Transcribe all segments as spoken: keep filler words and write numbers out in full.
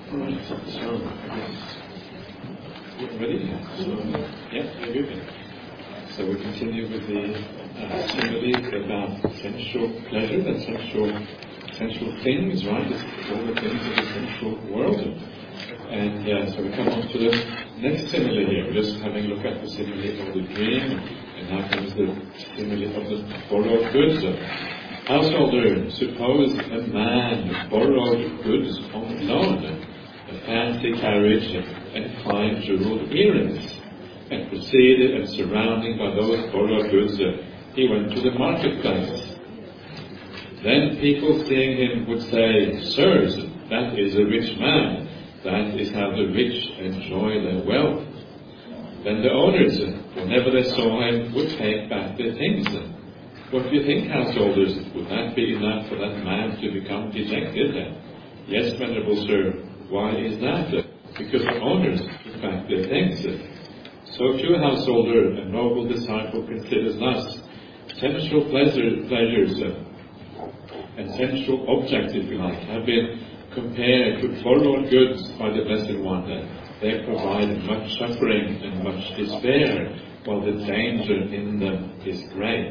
Right, so I guess we're ready. So, yeah, very good. So we continue with the uh, simile about sensual pleasure and sensual, sensual things, right? It's all the things of the sensual world. And uh, so we come on to the next simile here. We're just having a look at the simile of the dream, and now comes the simile of the borrowed goods. Householder, suppose a man borrowed goods on loan, a fancy carriage and fine jeweled earrings, and preceded and surrounded by those borrowed goods, he went to the marketplace. Then people seeing him would say, "Sirs, that is a rich man. That is how the rich enjoy their wealth." Then the owners, whenever they saw him, would take back their things. What do you think, householders? Would that be enough for that man to become dejected? Yes, venerable sir. Why is that? Because the owners took back their things. So if you, householder, a noble disciple, considers thus, sensual pleasure, pleasures and sensual objects, if you like, have been compared to borrowed goods by the Blessed One. They provide much suffering and much despair, while the danger in them is great.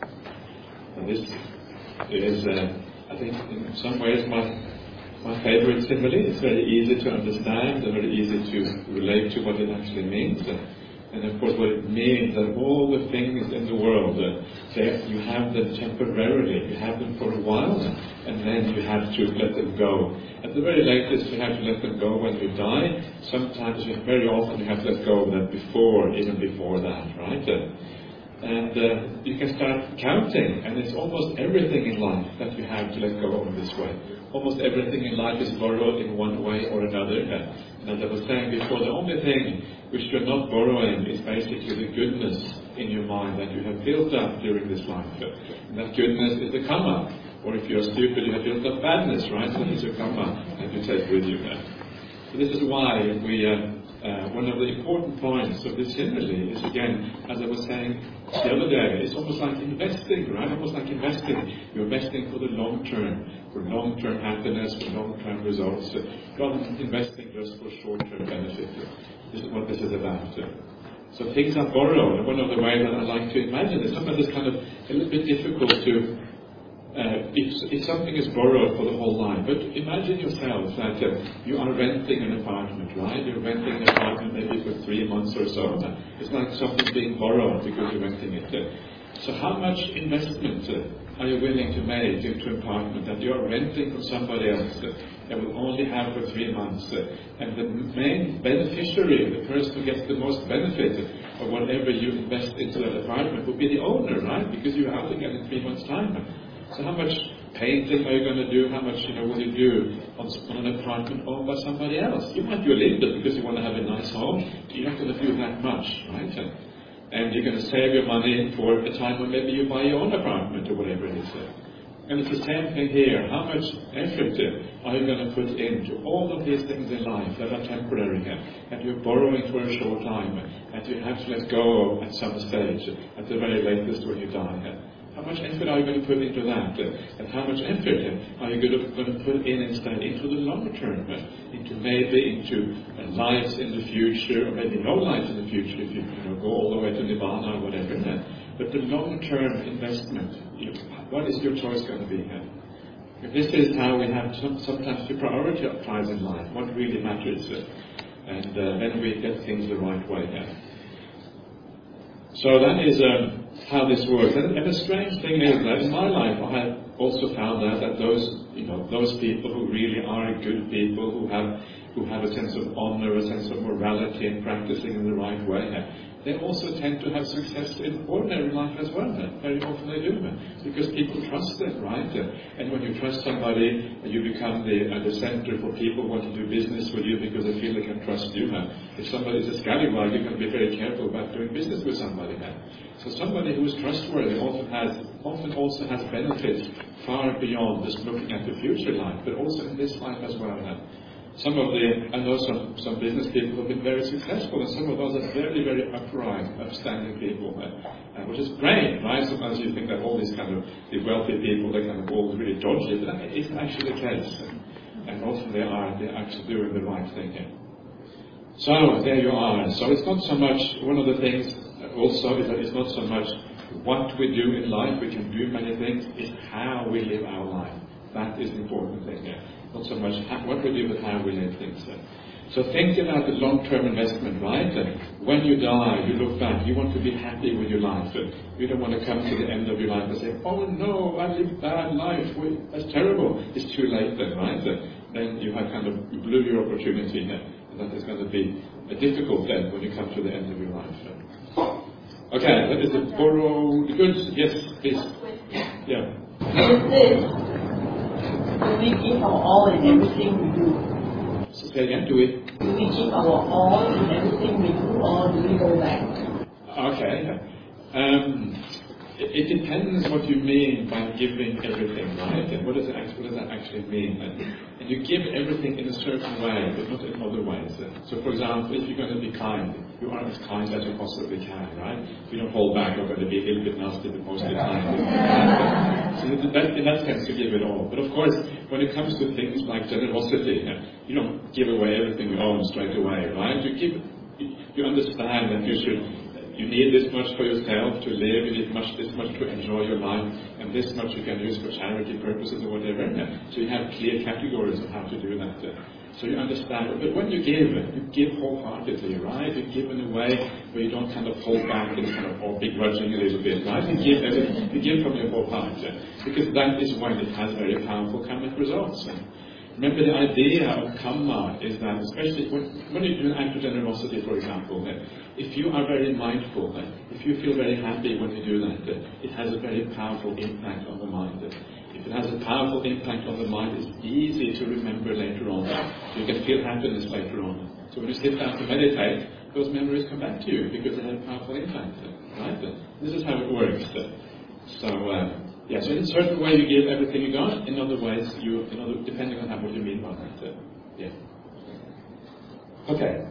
And this is, uh, I think, in some ways my my favorite simile. It's very easy to understand and very easy to relate to what it actually means. And of course, what it means that all the things in the world, uh, they, you have them temporarily, you have them for a while, and then you have to let them go. At the very latest, you have to let them go when you die. Sometimes, very often, you have to let go of them before, even before that, right? Uh, And uh, you can start counting, and it's almost everything in life that you have to let go of this way. Almost everything in life is borrowed in one way or another. And as I was saying before, the only thing which you're not borrowing is basically the goodness in your mind that you have built up during this life. And that goodness is the karma. Or if you're stupid, you have built up badness, right? So that is your karma that you take with you. So this is why we... Uh, Uh, one of the important points of this simile is, again, as I was saying the other day, it's almost like investing, right? Almost like investing. You're investing for the long term, for long-term happiness, for long-term results, uh, rather than investing just for short-term benefit. This is what this is about. Uh, so things are borrowed, and one of the ways that I like to imagine it, sometimes it's kind of a little bit difficult to Uh, if, if something is borrowed for the whole life, but imagine yourself that uh, you are renting an apartment, right? You're renting an apartment maybe for three months or so. It's like something being borrowed because you're renting it. Uh, so how much investment uh, are you willing to make into an apartment that you are renting from somebody else uh, that will only have for three months? Uh, and the main beneficiary, the person who gets the most benefit of whatever you invest into that apartment, will be the owner, right? Because you're out again in three months' time. So how much painting are you going to do? How much, you know, will you do on, on an apartment owned by somebody else? You might do a little bit because you want to have a nice home. You're not going to do that much, right? And, and you're going to save your money for a time when maybe you buy your own apartment or whatever it is. And it's the same thing here. How much effort are you going to put into all of these things in life that are temporary here, and you're borrowing for a short time, and you have to let go of at some stage, at the very latest when you die here? How much effort are you going to put into that? And how much effort are you going to, going to put in instead into the long term? Into maybe into lives in the future, or maybe no lives in the future if you, you know, go all the way to Nirvana or whatever. But the long term investment, you, what is your choice going to be here? If this is how we have to, sometimes to prioritize in life, what really matters. And uh, then we get things the right way here. So that is um, how this works. And, and the strange thing is that in my life I have also found out that those, you know, those people who really are good people, who have who have a sense of honor, a sense of morality and practicing in the right way, they also tend to have success in ordinary life as well. Very often they do, because people trust them, right? And when you trust somebody, you become the, uh, the center for people who want to do business with you because they feel they can trust you. If somebody is a scallywag, you can be very careful about doing business with somebody. So somebody who is trustworthy often has often also has benefits far beyond just looking at the future life, but also in this life as well. Some of the, I know some, some business people have been very successful, and some of those are very, very upright, upstanding people, uh, which is great, right? Sometimes you think that all these kind of the wealthy people, they're kind of all really dodgy, but that isn't actually the case. and often they are they're actually doing the right thing here. So there you are. So it's not so much, one of the things also is that it's not so much what we do in life, we can do many things, it's how we live our life. That is the important thing here. Not so much how, what we do, but how we live things. So think about the long-term investment, right? When you die, you look back, you want to be happy with your life. You don't want to come to the end of your life and say, oh no, I lived bad life. That's terrible. It's too late then, right? Then you have kind of, you blew your opportunity here. And that is going to be difficult then when you come to the end of your life. Okay, that is the borrowed goods. Yes, please. Yeah. Is this, do we give our all in everything we do? Say again, do we? Do we give our all in everything we do, or do we go back? Okay. Um, it, it depends what you mean by giving everything, right? And what does, it actually, what does that actually mean? And, and you give everything in a certain way, but not in other ways. So, for example, if you're going to be kind, you are as kind as you possibly can, right? You don't hold back, you're going to be a little bit nasty, but mostly kind. So that, in that sense, you give it all. But of course, when it comes to things like generosity, you don't give away everything you own straight away, right? You give, you understand that you should, you need this much for yourself to live, you need much, this much to enjoy your life, and this much you can use for charity purposes or whatever. So you have clear categories of how to do that. So you understand. But when you give, you give wholeheartedly, right? You give in a way where you don't kind of hold back and kind of or begrudging a little bit, right? You give everything, you give from your whole heart, because that is when it has very powerful karmic results. Remember, the idea of karma is that, especially when, when you do an act of generosity, for example, if you are very mindful, if you feel very happy when you do that, it has a very powerful impact on the mind. If it has a powerful impact on the mind, it's easy to remember later on. You can feel happiness later on. So when you sit down to meditate, those memories come back to you because they have a powerful impact. Right? This is how it works. So, uh, yeah, so in a certain way you give everything you got, in other ways you, in other, depending on how, what you mean by that. Uh, yeah. Okay.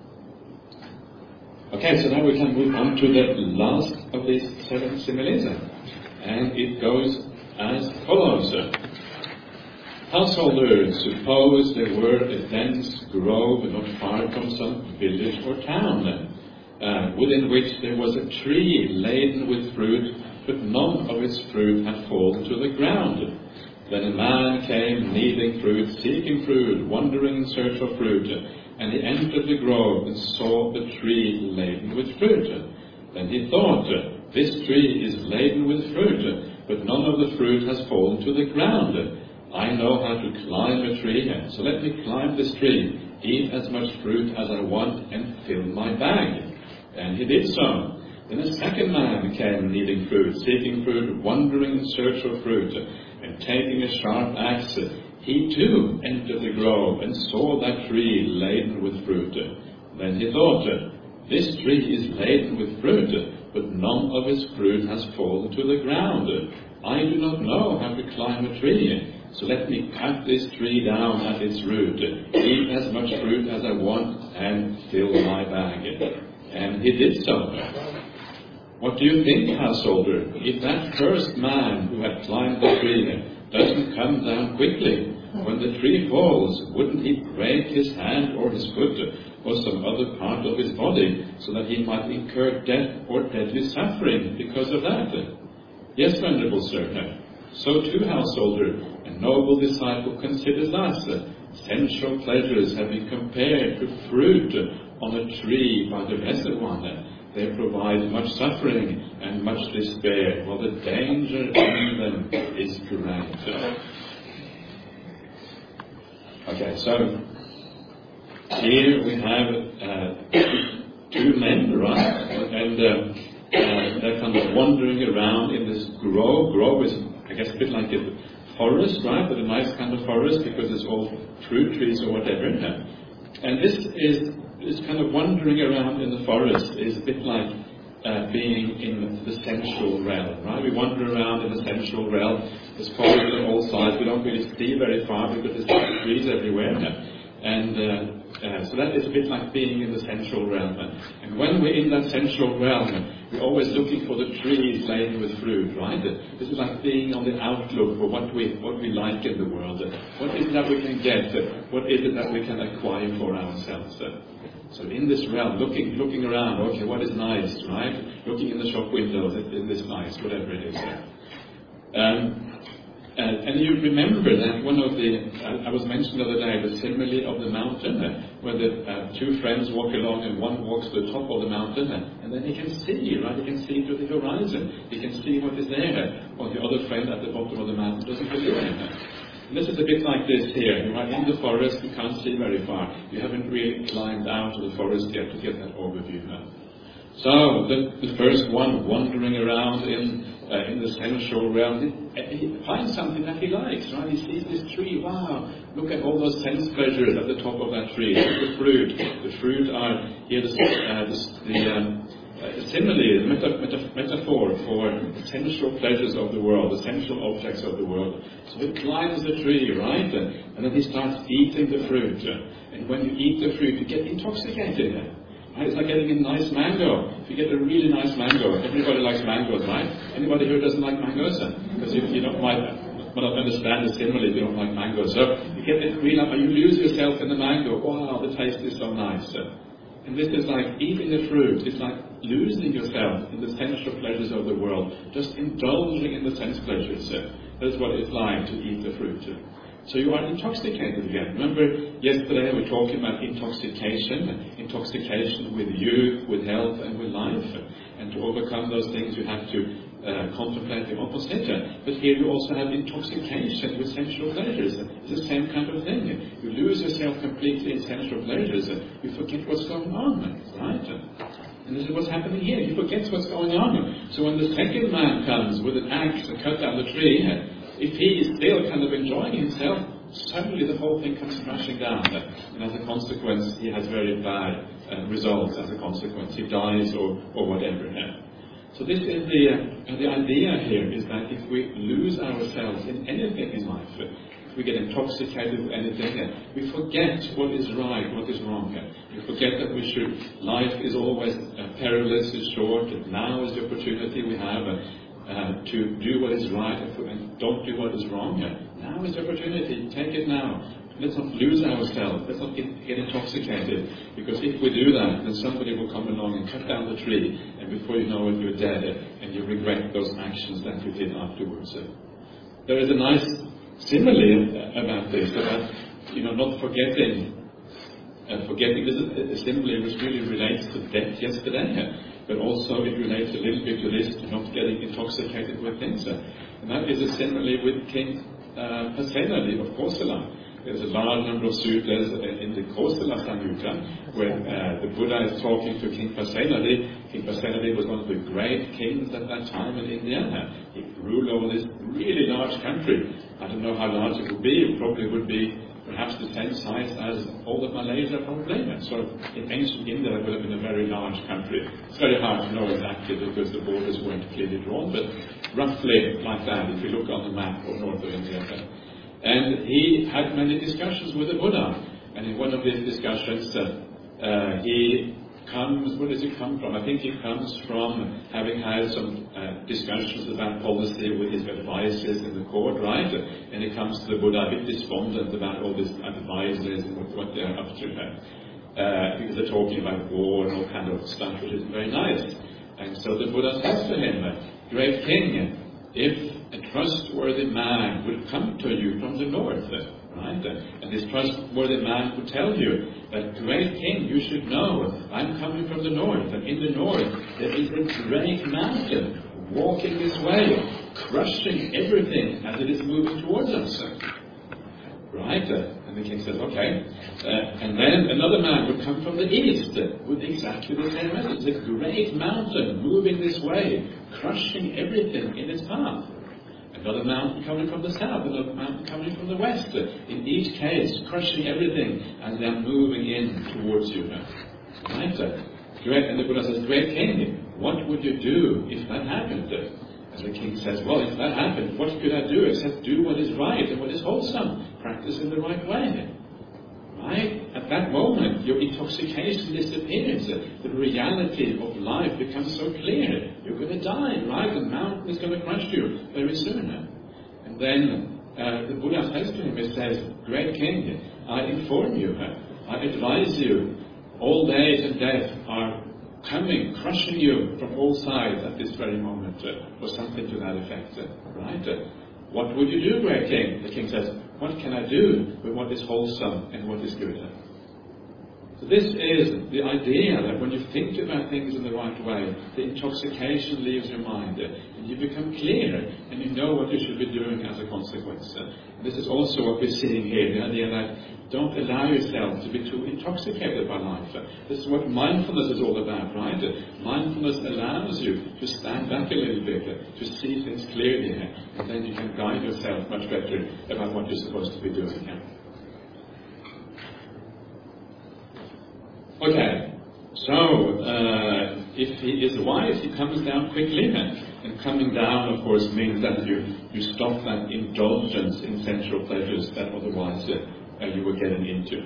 Okay, so now we can move on to the last of these seven similes. And it goes as follows. Householders, suppose there were a dense grove not far from some village or town, uh, within which there was a tree laden with fruit, but none of its fruit had fallen to the ground. Then a man came needing fruit, seeking fruit, wandering in search of fruit, and he entered the grove and saw the tree laden with fruit. Then he thought, this tree is laden with fruit, but none of the fruit has fallen to the ground. I know how to climb a tree, so let me climb this tree, eat as much fruit as I want, and fill my bag. And he did so. Then a second man came needing fruit, seeking fruit, wandering in search of fruit, and taking a sharp axe, he too entered the grove and saw that tree laden with fruit. Then he thought, this tree is laden with fruit, but none of its fruit has fallen to the ground. I do not know how to climb a tree, so let me cut this tree down at its root, eat as much fruit as I want, and fill my bag. And he did so. What do you think, householder? If that first man who had climbed the tree doesn't come down quickly, when the tree falls, wouldn't he break his hand or his foot or some other part of his body, so that he might incur death or deadly suffering because of that? Yes, venerable sir. So too, householder, a noble disciple considers thus. Sensual pleasures have been compared to fruit on a tree by the Blessed One. They provide much suffering and much despair, while the danger in them is great. Okay, so here we have uh, two men, right? And uh, uh, they're kind of wandering around in this grove. Grove is, I guess, a bit like a forest, right? But a nice kind of forest because it's all fruit trees or whatever. And this is is kind of wandering around in the forest is a bit like uh, being in the sensual realm, right? We wander around in the sensual realm. There's forest on all sides. We don't really see very far because there's trees everywhere. And uh, uh, Uh, so that is a bit like being in the sensual realm. And when we're in that sensual realm, we're always looking for the trees laden with fruit, right? This is like being on the outlook for what we what we like in the world. What is it that we can get? What is it that we can acquire for ourselves? So in this realm, looking looking around, okay, what is nice, right? Looking in the shop windows, is this nice? Whatever it is. Um, And, and you remember that one of the, uh, I was mentioning the other day, the simile of the mountain, uh, where the uh, two friends walk along and one walks to the top of the mountain, uh, and then he can see, right? He can see to the horizon. He can see what is there, uh, while the other friend at the bottom of the mountain doesn't believe him. And this is a bit like this here. You are in the forest, you can't see very far. You haven't really climbed out of the forest yet to get that overview. Uh. So the, the first one wandering around in uh, in the sensual realm, he, he finds something that he likes, right? He sees this tree. Wow! Look at all those sense pleasures at the top of that tree. Look at the fruit. The fruit are here the uh, the, the um, uh, simile, the meta, meta, metaphor for the sensual pleasures of the world, the sensual objects of the world. So he climbs the tree, right? And then he starts eating the fruit. And when you eat the fruit, you get intoxicated. It's like getting a nice mango. If you get a really nice mango, everybody likes mangoes, right? Anybody here doesn't like mangoes? Because you, you don't might, might not understand the simile if you don't like mangoes. So you get it really, you lose yourself in the mango. Wow, the taste is so nice. And this is like eating the fruit. It's like losing yourself in the sensual pleasures of the world. Just indulging in the sense pleasures. That's what it's like to eat the fruit. So you are intoxicated again. Remember, yesterday we were talking about intoxication, intoxication with youth, with health, and with life. And to overcome those things, you have to uh, contemplate the opposite. But here you also have intoxication with sensual pleasures. It's the same kind of thing. You lose yourself completely in sensual pleasures. You forget what's going on, right? And this is what's happening here. He forgets what's going on. So when the second man comes with an axe and cut down the tree, if he is still kind of enjoying himself, suddenly the whole thing comes crashing down. And as a consequence, he has very bad uh, results as a consequence. He dies or, or whatever. So this is the, uh, the idea here, is that if we lose ourselves in anything in life, if we get intoxicated with anything, we forget what is right, what is wrong. We forget that we should, life is always uh, perilous, is short, and now is the opportunity we have uh, Uh, to do what is right and don't do what is wrong. Now is the opportunity. Take it now. Let's not lose ourselves. Let's not get, get intoxicated. Because if we do that, then somebody will come along and cut down the tree, and before you know it, you're dead, and you regret those actions that you did afterwards. There is a nice simile about this, about you know not forgetting. Uh, forgetting this is a simile which really relates to death yesterday. But also it relates a little bit to this, to not getting intoxicated with things. And that is a simile with King uh, Pasenadi of Kosala. There's a large number of sutras in the Kosala Samyutta where uh, the Buddha is talking to King Pasenadi. King Pasenadi was one of the great kings at that time in India. He ruled over this really large country. I don't know how large it would be. It probably would be perhaps the same size as all of Malaysia probably. So in ancient India it would have been a very large country. It's very hard to know exactly because the borders weren't clearly drawn, but roughly like that if you look on the map of north of India. And he had many discussions with the Buddha, and in one of these discussions uh, uh, he comes, where does he come from? I think he comes from having had some uh, discussions about policy with his advisors in the court, right? And he comes to the Buddha a bit despondent about all these advisors and what they're up to. Uh, because they're talking about war and all kind of stuff, which is very nice. And so the Buddha says to him, "Great king, if a trustworthy man would come to you from the north," right? And this trustworthy man would tell you that, "Great king, you should know, I'm coming from the north, and in the north there is a great mountain walking this way, crushing everything as it is moving towards us." Right? And the king says, "Okay." Uh, and then another man would come from the east with exactly the same message. It's a great mountain moving this way, crushing everything in its path. Another mountain coming from the south, another mountain coming from the west. In each case, crushing everything as they are moving in towards you. Right? Great, and the Buddha says, "Great king, what would you do if that happened?" And the king says, "Well, if that happened, what could I do except do what is right and what is wholesome? Practice in the right way." right at that moment, your intoxication disappears. The reality of life becomes so clear. You're going to die, right? The mountain is going to crush you very soon. And then uh, the Buddha says to him, he says, "Great king, I inform you, I advise you, old age and death are coming, crushing you from all sides at this very moment," uh, or something to that effect, uh, right? Uh, what would you do, great king? The king says, "What can I do with what is wholesome and what is good?" So this is the idea that when you think about things in the right way, the intoxication leaves your mind, uh, and you become clear, and you know what you should be doing as a consequence. Uh, this is also what we're seeing here, the idea that don't allow yourself to be too intoxicated by life. Uh, this is what mindfulness is all about, right? Uh, mindfulness allows you to stand back a little bit, uh, to see things clearly, uh, and then you can guide yourself much better about what you're supposed to be doing. Uh. Okay, so uh, if he is wise, he comes down quickly, and coming down, of course, means that you, you stop that indulgence in sensual pleasures that otherwise uh, uh, you were getting into.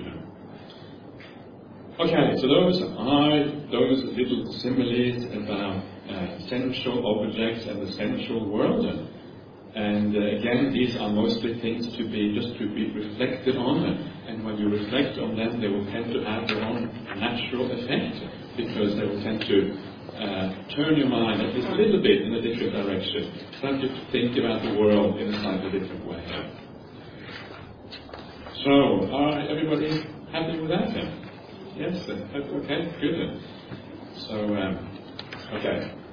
Okay, so those are those little similes about uh, sensual objects and the sensual world. And uh, again, these are mostly things to be just to be reflected on. And when you reflect on them, they will tend to have their own natural effect, because they will tend to uh, turn your mind at least a little bit in a different direction. Start to think about the world in a slightly different way. So, are everybody happy with that? Then? Yes. Okay. Good. So, um, okay.